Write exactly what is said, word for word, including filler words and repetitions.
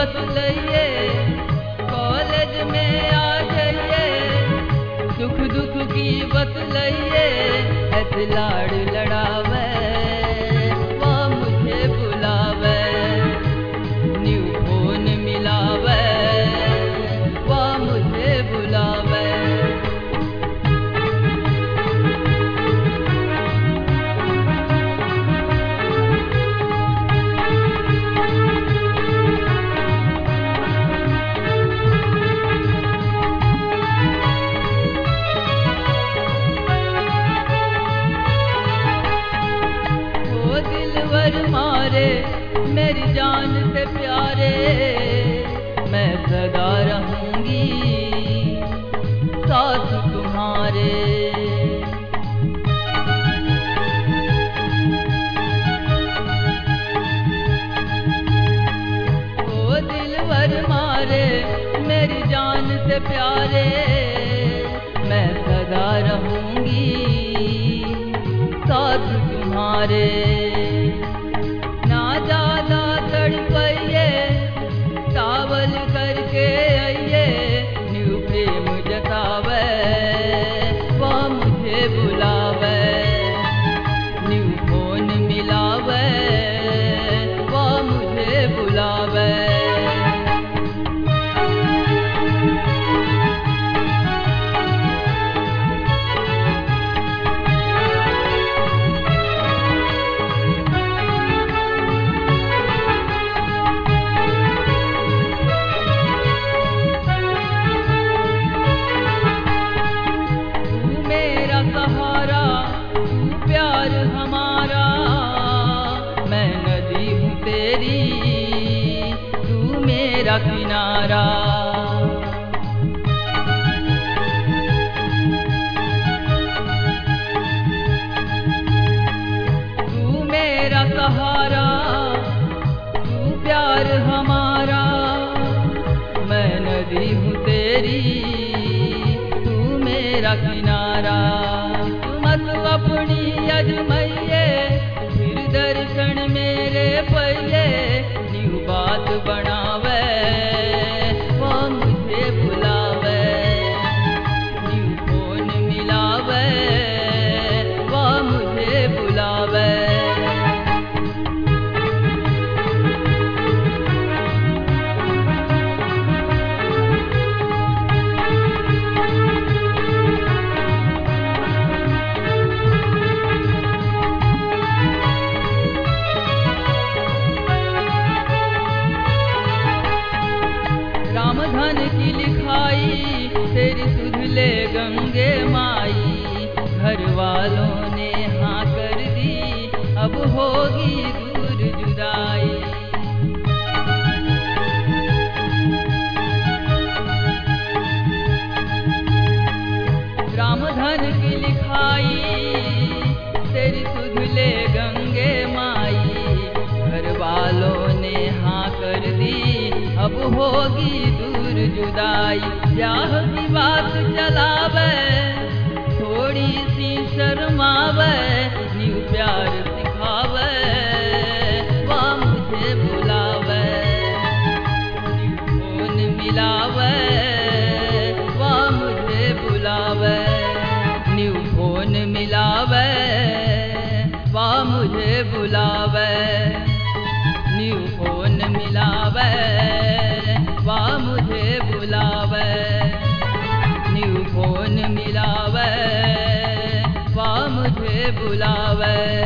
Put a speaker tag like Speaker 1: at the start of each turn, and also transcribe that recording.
Speaker 1: बस लइए, कॉलेज में आ जाइए, सुख दुख की बस लइए, ऐसे लाड़ लड़ावे वह मुझे बुलावे, न्यू फोन मिलावे वह मुझे बुलावे। मारे मेरी जान से प्यारे, मैं सदा रहूंगी साथ तुम्हारे। ओ दिलवर मारे मेरी जान से प्यारे, मैं सदा रहूंगी साथ तुम्हारे। ज्यादा तड़पइए, चावल करके आइए, न्यू प्रेम जतावे वह मुझे बुलावे, न्यू फोन मिलावे वह मुझे बुलावे। सहारा तू प्यार हमारा, मैं नदी हूँ तेरी तू मेरा किनारा। तू मेरा सहारा तू प्यार हमारा, मैं नदी हूँ तेरी तू मेरा किनारा। अपनी अजमइए, फिर दर्शन मेरे पइए, न्यू बात बनावे वह मुझे बुलावे, न्यू फोन मिलावे वह मुझे बुलावे। धन की लिखाई तेरी सुधले गंगे माई, घर वालों ने हाँ कर दी अब होगी दूर जुदाई। राम धन की लिखाई तेरी सुधले गंगे माई, घर वालों ने हाँ कर दी अब होगी दूर जुदाई। ब्याह की बात चलावे थोड़ी सी शर्मावे, न्यू प्यार सिखावे वह मुझे बुलावे, न्यू फोन मिलावे वह मुझे बुलावे, न्यू फोन मिलावे वह मुझे बुलावे, न्यू फोन मिलावे वह मुझे बुलावे, न्यू फोन मिलावे वह मुझे बुलावे।